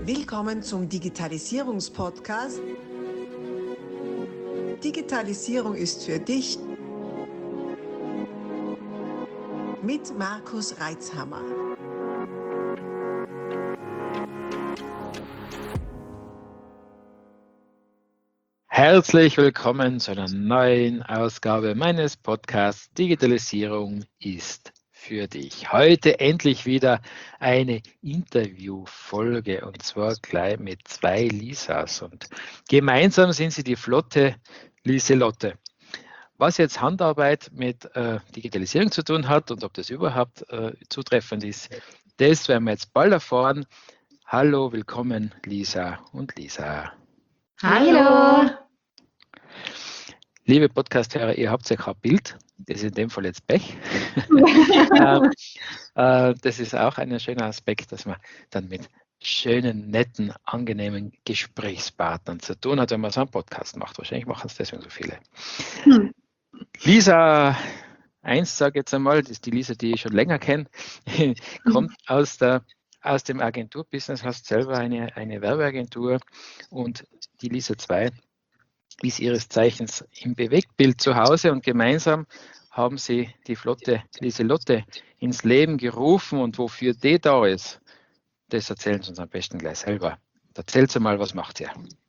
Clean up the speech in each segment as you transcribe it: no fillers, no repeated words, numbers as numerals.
Willkommen zum Digitalisierungspodcast. Digitalisierung ist für dich mit Markus Reitzhammer. Herzlich willkommen zu einer neuen Ausgabe meines Podcasts Digitalisierung ist für dich. Heute endlich wieder eine Interviewfolge und zwar gleich mit zwei Lisas und gemeinsam sind sie die flotte Lieselotte. Was jetzt Handarbeit mit Digitalisierung zu tun hat und ob das überhaupt zutreffend ist, das werden wir jetzt bald erfahren. Hallo, willkommen Lisa und Lisa. Hallo! Liebe Podcast-Hörer, ihr habt ja kein Bild, das ist in dem Fall jetzt Pech. Das ist auch ein schöner Aspekt, dass man dann mit schönen, netten, angenehmen Gesprächspartnern zu tun hat, wenn man so einen Podcast macht. Wahrscheinlich machen es deswegen so viele. Lisa 1, sage ich jetzt einmal, das ist die Lisa, die ich schon länger kenne, kommt aus dem Agenturbusiness, hast selber eine Werbeagentur und die Lisa 2 ist ihres Zeichens im Bewegtbild zu Hause und gemeinsam haben sie die flotte Lieselotte ins Leben gerufen und wofür die da ist, das erzählen sie uns am besten gleich selber. Erzählt sie mal, was macht ihr?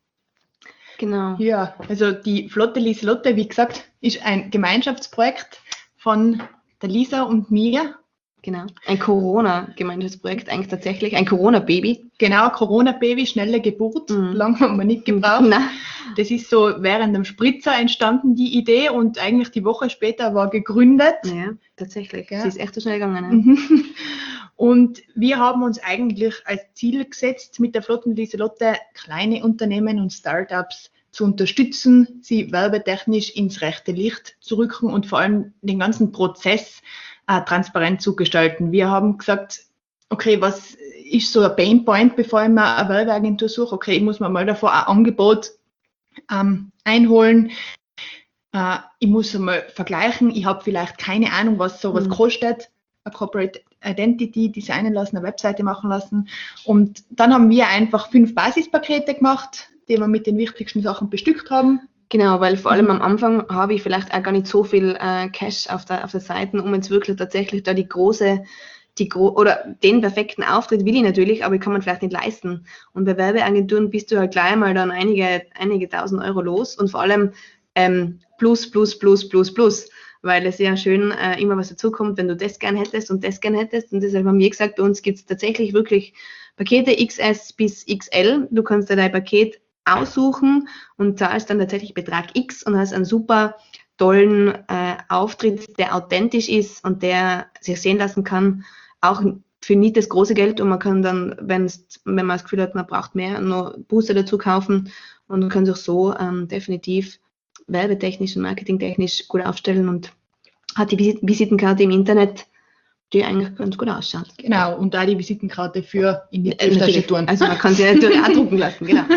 Genau. Ja, also die flotte Lieselotte, wie gesagt, ist ein Gemeinschaftsprojekt von der Lisa und mir. Genau. Ein Corona-Gemeinschaftsprojekt, eigentlich tatsächlich ein Corona-Baby. Genau, Corona-Baby, schnelle Geburt, lang haben wir nicht gebraucht. Nein. Das ist so während dem Spritzer entstanden, die Idee, und eigentlich die Woche später war gegründet. Ja, tatsächlich. Ja. Sie ist echt so schnell gegangen. Ja. Und wir haben uns eigentlich als Ziel gesetzt, mit der flotten Lieselotte kleine Unternehmen und Startups zu unterstützen, sie werbetechnisch ins rechte Licht zu rücken und vor allem den ganzen Prozess transparent zu gestalten. Wir haben gesagt, okay, was ist so ein Painpoint, bevor ich mir eine Werbeagentur suche? Okay, ich muss mir mal davor ein Angebot einholen. Ich muss mal vergleichen. Ich habe vielleicht keine Ahnung, was sowas kostet. Eine Corporate Identity designen lassen, eine Webseite machen lassen. Und dann haben wir einfach 5 Basispakete gemacht, die wir mit den wichtigsten Sachen bestückt haben. Genau, weil vor allem am Anfang habe ich vielleicht auch gar nicht so viel Cash auf der Seite, um jetzt wirklich tatsächlich da oder den perfekten Auftritt will ich natürlich, aber ich kann man vielleicht nicht leisten. Und bei Werbeagenturen bist du halt gleich mal dann einige tausend Euro los und vor allem plus, weil es ja schön immer was dazukommt, wenn du das gern hättest und das gern hättest. Und deshalb haben wir gesagt, bei uns gibt es tatsächlich wirklich Pakete XS bis XL. Du kannst dir dein Paket aussuchen und zahlst dann tatsächlich Betrag X und hast einen super tollen Auftritt, der authentisch ist und der sich sehen lassen kann, auch für nicht das große Geld, und man kann dann, wenn man das Gefühl hat, man braucht mehr, noch Booster dazu kaufen und kann sich so definitiv werbetechnisch und marketingtechnisch gut aufstellen und hat die Visitenkarte im Internet, die eigentlich ganz gut ausschaut. Genau, und da die Visitenkarte für in die Tasche tun. Also man kann sie natürlich auch drucken lassen, genau.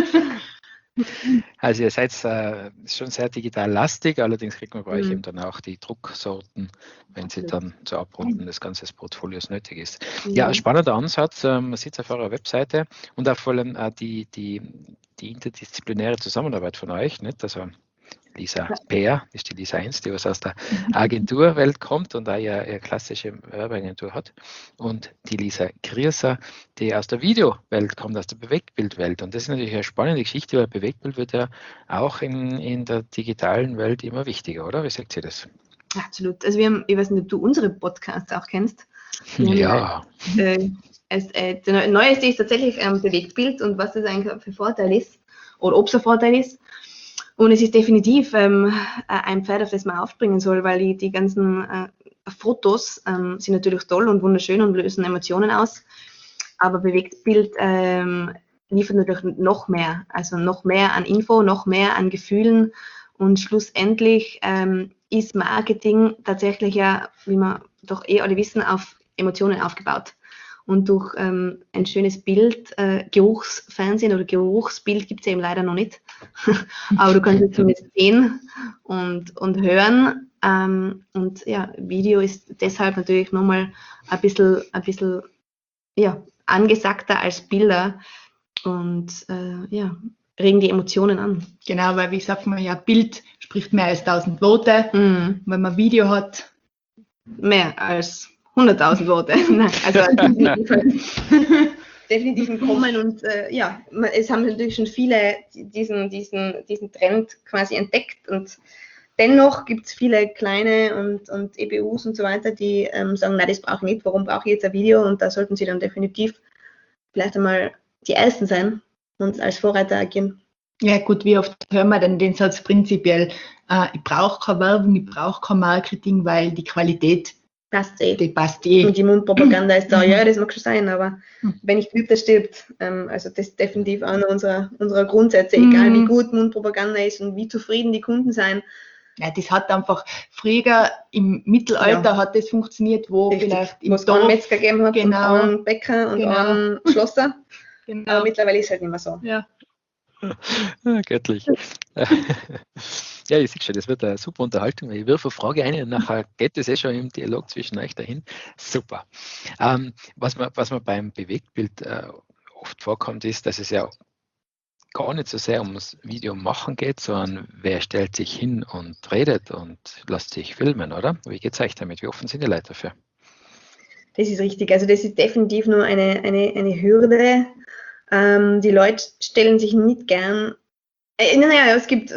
Also ihr seid schon sehr digital lastig, allerdings kriegt man bei euch eben dann auch die Drucksorten, wenn sie dann zur Abrunden des ganzen Portfolios nötig ist. Ja, spannender Ansatz, man sieht es auf eurer Webseite und auch vor allem die interdisziplinäre Zusammenarbeit von euch, nicht? Also Lisa Peer ist die Lisa 1, die was aus der Agenturwelt kommt und auch ihre klassische Werbeagentur hat. Und die Lisa Grierser, die aus der Videowelt kommt, aus der Bewegtbildwelt. Und das ist natürlich eine spannende Geschichte, weil Bewegtbild wird ja auch in der digitalen Welt immer wichtiger, oder? Wie sagt ihr das? Absolut. Also wir haben, ich weiß nicht, ob du unsere Podcasts auch kennst. Ja. Das Neueste ist tatsächlich Bewegtbild und was das eigentlich für Vorteil ist oder ob es ein Vorteil ist. Und es ist definitiv ein Pferd, auf das man aufspringen soll, weil die ganzen Fotos sind natürlich toll und wunderschön und lösen Emotionen aus. Aber Bewegtbild liefert natürlich noch mehr. Also noch mehr an Info, noch mehr an Gefühlen. Und schlussendlich ist Marketing tatsächlich ja, wie wir doch alle wissen, auf Emotionen aufgebaut. Und durch ein schönes Bild, Geruchsfernsehen oder Geruchsbild gibt es ja eben leider noch nicht. Aber du kannst es zumindest sehen und hören. Und ja, Video ist deshalb natürlich nochmal ein bisschen ja, angesagter als Bilder. und regen die Emotionen an. Genau, weil wie sagt man ja, Bild spricht mehr als 1000 Worte. Mhm. Wenn man Video hat, Mehr als 100.000 Worte. Nein, also definitiv im Kommen und es haben natürlich schon viele diesen Trend quasi entdeckt und dennoch gibt es viele kleine und EBUs und so weiter, die sagen, nein, das brauche ich nicht, warum brauche ich jetzt ein Video? Und da sollten sie dann definitiv vielleicht einmal die Ersten sein und als Vorreiter agieren. ja gut, wie oft hören wir denn den Satz prinzipiell, ich brauche keine Werbung, ich brauche kein Marketing, weil die Qualität, Passt eh. die passt eh. Und die Mundpropaganda ist da, ja, das mag schon sein, aber wenn nicht übt, der stirbt. Also das ist definitiv einer unserer Grundsätze, egal wie gut Mundpropaganda ist und wie zufrieden die Kunden sein. Ja, das hat einfach, früher im Mittelalter hat das funktioniert, wo Richtig. vielleicht im Wo es einen Dorf, Metzger gegeben hat Genau. und einen Bäcker und einen Schlosser. genau, Aber mittlerweile ist es halt nicht mehr so. ja. Göttlich. Ja, ich sehe schon, das wird eine super Unterhaltung. Ich wirfe eine Frage ein und nachher geht es schon im Dialog zwischen euch dahin. Super. Was mir beim Bewegtbild oft vorkommt, ist, dass es ja gar nicht so sehr ums Video machen geht, sondern wer stellt sich hin und redet und lässt sich filmen, oder? Wie geht es euch damit? Wie offen sind die Leute dafür? Das ist richtig. Also das ist definitiv nur eine Hürde. Die Leute stellen sich nicht gern. Es gibt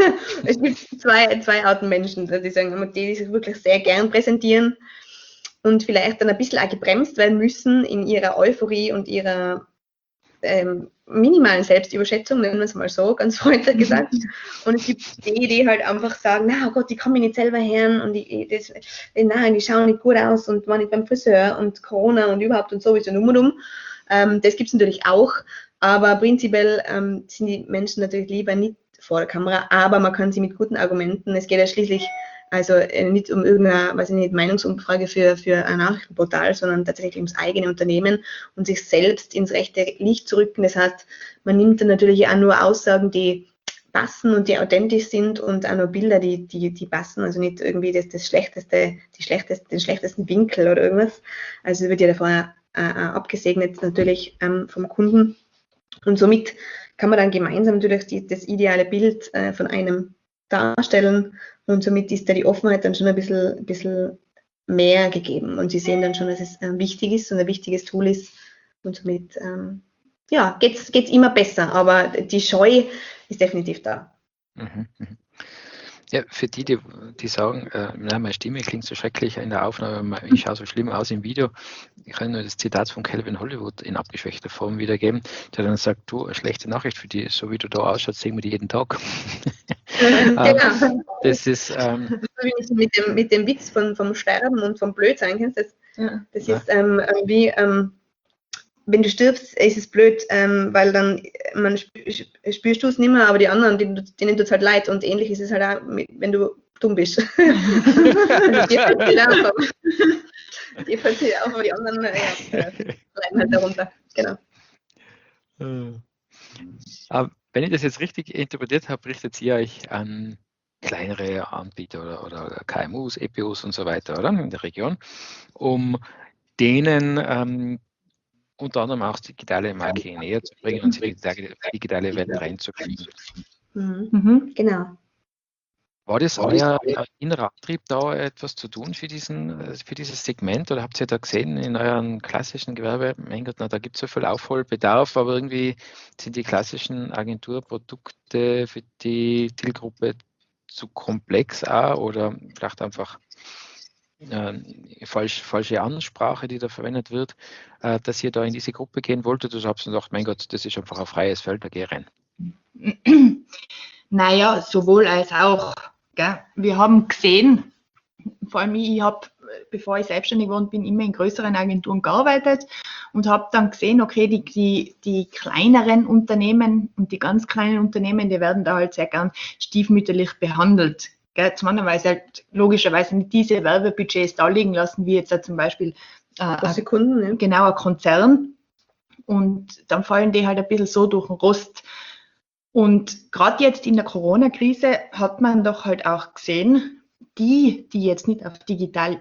zwei Arten Menschen, die sagen, die sich wirklich sehr gern präsentieren und vielleicht dann ein bisschen auch gebremst werden müssen in ihrer Euphorie und ihrer minimalen Selbstüberschätzung, nennen wir es mal so, ganz freundlich gesagt. Und es gibt die halt einfach sagen, na oh Gott, ich kann mich nicht selber hören und die schauen nicht gut aus und war nicht beim Friseur und Corona und überhaupt und sowieso und das gibt es natürlich auch, aber prinzipiell sind die Menschen natürlich lieber nicht vor der Kamera, aber man kann sie mit guten Argumenten, es geht ja schließlich also nicht um irgendeine, weiß ich nicht, Meinungsumfrage für ein Nachrichtenportal, sondern tatsächlich ums eigene Unternehmen und sich selbst ins rechte Licht zu rücken. Das heißt, man nimmt dann natürlich auch nur Aussagen, die passen und die authentisch sind und auch nur Bilder, die passen, also nicht irgendwie den schlechtesten Winkel oder irgendwas. Also wird ja davor abgesegnet natürlich vom Kunden und somit kann man dann gemeinsam natürlich das ideale Bild von einem darstellen und somit ist da die Offenheit dann schon ein bisschen mehr gegeben und sie sehen dann schon, dass es wichtig ist und ein wichtiges Tool ist und somit geht's immer besser, aber die Scheu ist definitiv da. Ja, für die sagen, meine Stimme klingt so schrecklich in der Aufnahme, ich schaue so schlimm aus im Video. Ich kann nur das Zitat von Calvin Hollywood in abgeschwächter Form wiedergeben, der dann sagt, du, eine schlechte Nachricht für die, so wie du da ausschaust, sehen wir die jeden Tag. Genau. Das ist mit dem Witz vom Sterben und vom Blödsein, kennst du das? Ja. Das ist wie, wenn du stirbst, ist es blöd, weil dann spürst du es nicht mehr, aber die anderen, denen tut es halt leid und ähnlich ist es halt auch, wenn du dumm bist. Also dir fällt es auf, aber die anderen bleiben halt darunter. Genau. Wenn ich das jetzt richtig interpretiert habe, richtet ihr euch an kleinere Anbieter oder KMUs, EPUs und so weiter, oder? In der Region, um denen unter anderem auch das digitale Marketing näher zu bringen und die digitale Welt reinzukriegen. Genau. War das euer innerer Antrieb, da etwas zu tun für dieses Segment? Oder habt ihr da gesehen in euren klassischen Gewerbe, mein Gott, da gibt es so viel Aufholbedarf, aber irgendwie sind die klassischen Agenturprodukte für die Zielgruppe zu komplex auch oder vielleicht einfach falsche Ansprache, die da verwendet wird, dass ihr da in diese Gruppe gehen wolltet? Oder habt ihr gedacht, mein Gott, das ist einfach ein freies Feld, da geh rein? Naja, sowohl als auch. Gell? Wir haben gesehen, vor allem ich habe, bevor ich selbstständig geworden bin, immer in größeren Agenturen gearbeitet und habe dann gesehen, okay, die kleineren Unternehmen und die ganz kleinen Unternehmen, die werden da halt sehr gern stiefmütterlich behandelt. Zum anderen, weil sie halt logischerweise nicht diese Werbebudgets da liegen lassen, wie jetzt zum Beispiel Sekunden, ja. Genau, ein Konzern. Und dann fallen die halt ein bisschen so durch den Rost. Und gerade jetzt in der Corona-Krise hat man doch halt auch gesehen, die jetzt nicht auf digital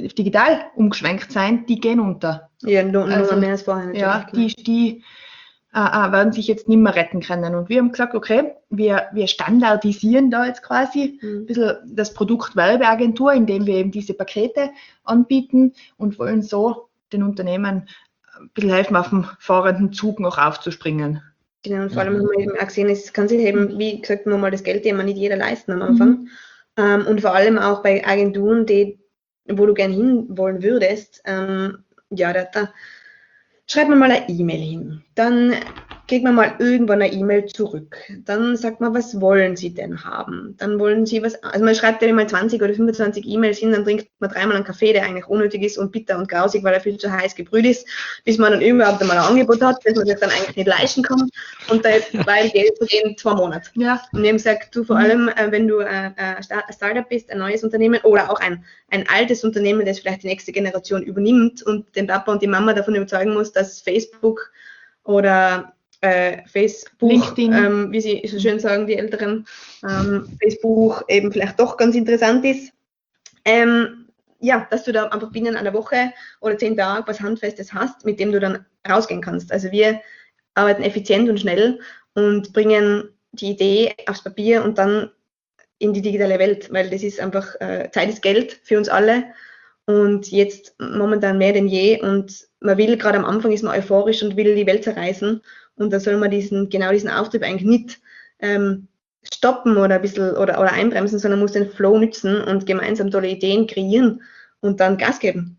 umgeschwenkt sind, die gehen unter. Ja, nur mehr als vorher. Ja, die werden sich jetzt nicht mehr retten können. Und wir haben gesagt, okay, wir standardisieren da jetzt quasi ein bisschen das Produkt Werbeagentur, indem wir eben diese Pakete anbieten und wollen so den Unternehmen ein bisschen helfen, auf dem fahrenden Zug noch aufzuspringen. Genau, und vor allem haben wir eben auch gesehen, es kann sich eben, wie gesagt, nur mal das Geld immer nicht jeder leisten am Anfang. Und vor allem auch bei Agenturen, wo du gerne hinwollen würdest, da schreibt man mal eine E-Mail hin, dann kriegt man mal irgendwann eine E-Mail zurück, dann sagt man, was wollen Sie denn haben? Dann wollen Sie was, also man schreibt ja immer 20 oder 25 E-Mails hin, dann trinkt man dreimal einen Kaffee, der eigentlich unnötig ist und bitter und grausig, weil er viel zu heiß gebrüht ist, bis man dann überhaupt einmal ein Angebot hat, das man sich dann eigentlich nicht leisten kann und weil Geld vergehen 2 Monate. Ja. Und eben sagt, du vor allem, wenn du ein Startup bist, ein neues Unternehmen oder auch ein altes Unternehmen, das vielleicht die nächste Generation übernimmt und den Papa und die Mama davon überzeugen muss, dass Facebook oder Facebook, LinkedIn, wie sie so schön sagen, die Älteren, Facebook eben vielleicht doch ganz interessant ist. Dass du da einfach binnen einer Woche oder 10 Tagen was Handfestes hast, mit dem du dann rausgehen kannst. Also wir arbeiten effizient und schnell und bringen die Idee aufs Papier und dann in die digitale Welt, weil das ist einfach, Zeit ist Geld für uns alle und jetzt momentan mehr denn je und man will, gerade am Anfang ist man euphorisch und will die Welt zerreißen. Und da soll man diesen Auftrieb eigentlich nicht stoppen oder ein bisschen oder einbremsen, sondern muss den Flow nützen und gemeinsam tolle Ideen kreieren und dann Gas geben.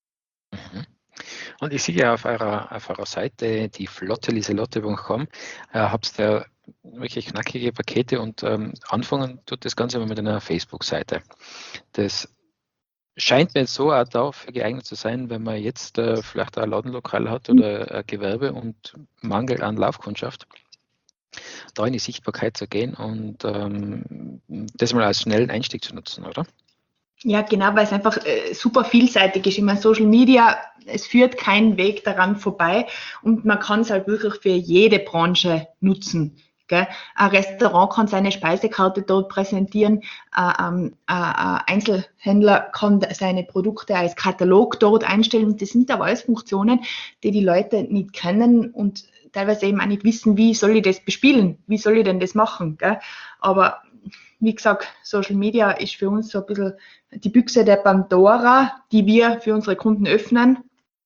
Und ich sehe ja auf eurer Seite, die flotte-lieselotte.com, habt ihr wirklich knackige Pakete und anfangen tut das Ganze mit einer Facebook-Seite. Das scheint mir jetzt so auch dafür geeignet zu sein, wenn man jetzt vielleicht ein Ladenlokal hat oder ein Gewerbe und Mangel an Laufkundschaft, da in die Sichtbarkeit zu gehen und das mal als schnellen Einstieg zu nutzen, oder? Ja, genau, weil es einfach super vielseitig ist. Ich meine, Social Media, es führt kein Weg daran vorbei und man kann es halt wirklich für jede Branche nutzen. Gell? Ein Restaurant kann seine Speisekarte dort präsentieren, ein Einzelhändler kann seine Produkte als Katalog dort einstellen. Das sind aber alles Funktionen, die Leute nicht kennen und teilweise eben auch nicht wissen, wie soll ich das bespielen, wie soll ich denn das machen. Gell? Aber wie gesagt, Social Media ist für uns so ein bisschen die Büchse der Pandora, die wir für unsere Kunden öffnen.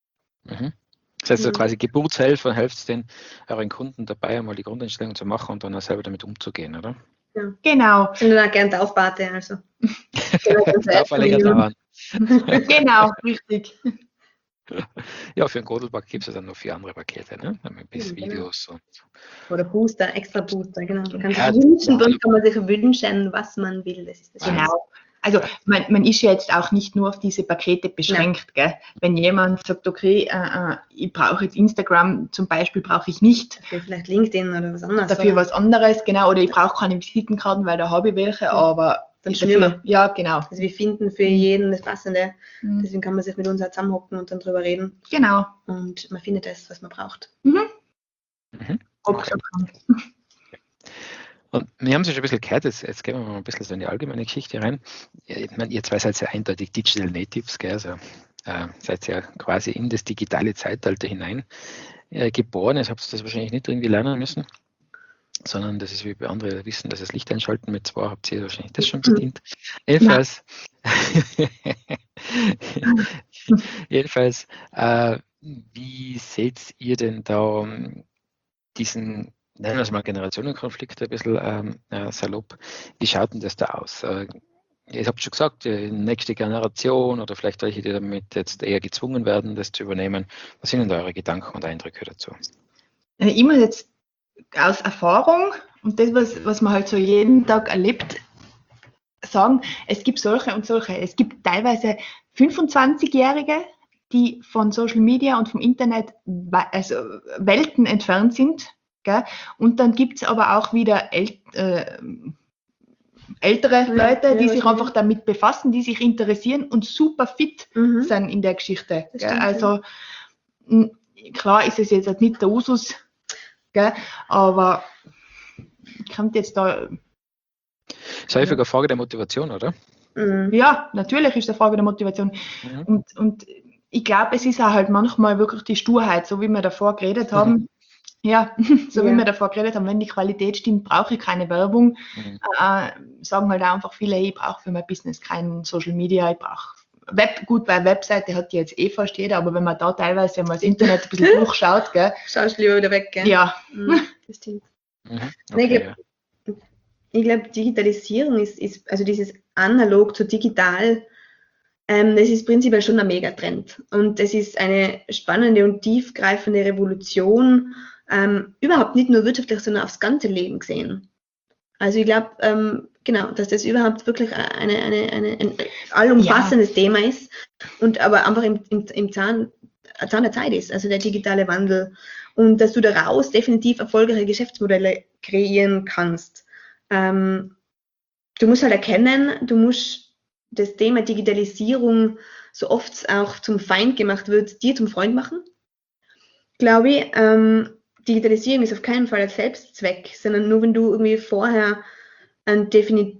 Das heißt, so quasi Geburtshelfer, helft den euren Kunden dabei, einmal die Grundeinstellung zu machen und dann auch selber damit umzugehen, oder? Ja. Genau. Ich bin dann auch gerne Taufpate, also. Darf länger dauern. Genau, richtig. Ja, für einen Godelback gibt es ja dann noch 4 andere Pakete, ne? Bis Videos und oder Booster, extra Booster, genau. Man kann sich wünschen, dann kann man sich wünschen, was man will. Das ist das genau. Also man ist ja jetzt auch nicht nur auf diese Pakete beschränkt. Gell? Wenn jemand sagt, okay, ich brauche jetzt Instagram zum Beispiel, brauche ich nicht. Dafür vielleicht LinkedIn oder was anderes. Dafür was anderes, genau. Oder ich brauche keine Visitenkarten, weil da habe ich welche, aber dann dafür, ja, genau. Also wir finden für jeden das Passende. Deswegen kann man sich mit uns auch zusammenhocken und dann drüber reden. Genau. Und man findet das, was man braucht. Okay. Und wir haben es ja schon ein bisschen gehört, jetzt gehen wir mal ein bisschen so in die allgemeine Geschichte rein. Ich meine, ihr zwei seid ja eindeutig Digital Natives, gell? Also, seid ja quasi in das digitale Zeitalter hinein geboren. Jetzt habt ihr das wahrscheinlich nicht irgendwie lernen müssen, sondern das ist wie bei anderen wissen, dass das Licht einschalten mit 2 habt ihr wahrscheinlich das schon bedient. Jedenfalls, wie seht ihr denn da diesen, nennen wir es mal Generationenkonflikt ein bisschen salopp, wie schaut denn das da aus? Ihr habt schon gesagt, die nächste Generation oder vielleicht welche, die damit jetzt eher gezwungen werden, das zu übernehmen. Was sind denn da eure Gedanken und Eindrücke dazu? Ich muss jetzt aus Erfahrung und das, was man halt so jeden Tag erlebt, sagen, es gibt solche und solche. Es gibt teilweise 25-Jährige, die von Social Media und vom Internet also Welten entfernt sind. Gell? Und dann gibt es aber auch wieder ältere Leute, die sich einfach damit befassen, die sich interessieren und super fit sind in der Geschichte. Stimmt, also klar ist es jetzt nicht der Usus, gell? Aber kommt jetzt da... Das ist häufig eine Frage der Motivation, oder? Ja, natürlich ist es eine Frage der Motivation. Und ich glaube, es ist auch halt manchmal wirklich die Sturheit, so wie wir davor geredet haben. Ja, so wie Ja. wir davor geredet haben, wenn die Qualität stimmt, brauche ich keine Werbung. Sagen halt auch einfach viele, ich brauche für mein Business kein Social Media, ich brauche gut, bei Webseite hat die jetzt fast jeder, aber wenn man da teilweise mal das Internet ein bisschen durchschaut, gell? Schaust lieber wieder weg, gell? Ja. Das stimmt. Mhm. Nein, Okay, ich glaube, Digitalisierung ist, also dieses analog zu digital, das ist prinzipiell schon ein Megatrend. Und das ist eine spannende und tiefgreifende Revolution, überhaupt nicht nur wirtschaftlich, sondern aufs ganze Leben gesehen. Also ich glaube, genau, dass das überhaupt wirklich ein allumfassendes Thema ist und aber einfach im Zahn der Zeit ist, also der digitale Wandel. Und dass du daraus definitiv erfolgreiche Geschäftsmodelle kreieren kannst. Du musst halt erkennen, du musst das Thema Digitalisierung, so oft es auch zum Feind gemacht wird, dir zum Freund machen. Glaube ich, Digitalisierung ist auf keinen Fall ein Selbstzweck, sondern nur wenn du irgendwie vorher einen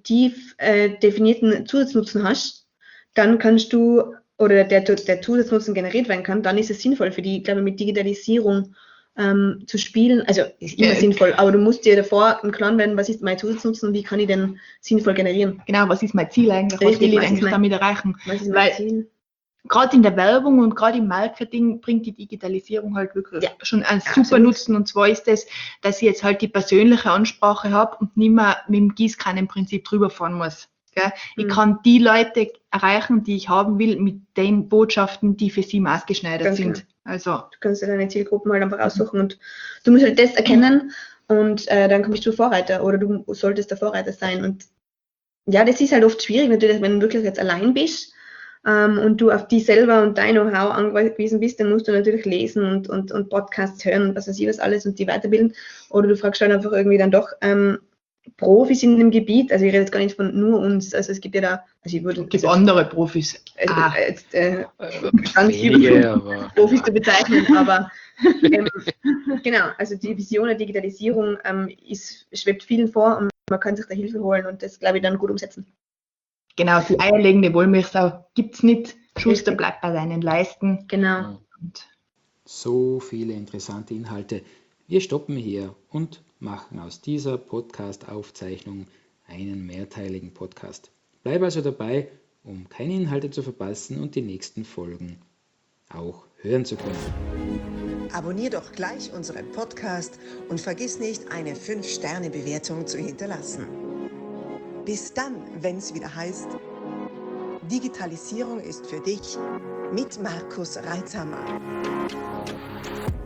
definierten Zusatznutzen hast, dann kannst du, oder der Zusatznutzen generiert werden kann, dann ist es sinnvoll für die, glaube ich, mit Digitalisierung zu spielen. Also ist immer sinnvoll, aber du musst dir davor im Klaren werden, was ist mein Zusatznutzen und wie kann ich den sinnvoll generieren. Genau, was ist mein Ziel eigentlich? Was Richtig, will ich was ist eigentlich mein- damit erreichen? Was ist Weil mein Ziel? gerade in der Werbung und gerade im Marketing bringt die Digitalisierung halt wirklich schon einen super absolut. Nutzen. Und zwar ist das, dass ich jetzt halt die persönliche Ansprache habe und nicht mehr mit dem Gießkannenprinzip drüber fahren muss. Gell? Ich kann die Leute erreichen, die ich haben will, mit den Botschaften, die für sie maßgeschneidert Ganz sind. genau. Also, Du kannst dir deine Zielgruppen halt einfach aussuchen und du musst halt das erkennen und dann bist du Vorreiter oder du solltest der Vorreiter sein. Und ja, das ist halt oft schwierig natürlich, wenn du wirklich jetzt allein bist und du auf die selber und dein Know-how angewiesen bist, dann musst du natürlich lesen und Podcasts hören und was weiß ich was alles und die weiterbilden. Oder du fragst halt einfach irgendwie dann doch Profis in dem Gebiet. Also ich rede jetzt gar nicht von nur uns. Also es gibt ja da, also ich würde es gibt andere Profis. ganz wenige, aber Profis zu bezeichnen, aber genau, also die Vision der Digitalisierung schwebt vielen vor und man kann sich da Hilfe holen und das, glaube ich, dann gut umsetzen. Genau, die eierlegende Wollmilchsau gibt es nicht. Schuster Richtig. bleibt bei deinen Leisten. Genau. Und So viele interessante Inhalte. Wir stoppen hier und machen aus dieser Podcast-Aufzeichnung einen mehrteiligen Podcast. Bleib also dabei, um keine Inhalte zu verpassen und die nächsten Folgen auch hören zu können. Abonnier doch gleich unseren Podcast und vergiss nicht, eine 5-Sterne-Bewertung zu hinterlassen. Bis dann, wenn es wieder heißt, Digitalisierung ist für dich mit Markus Reitzhammer.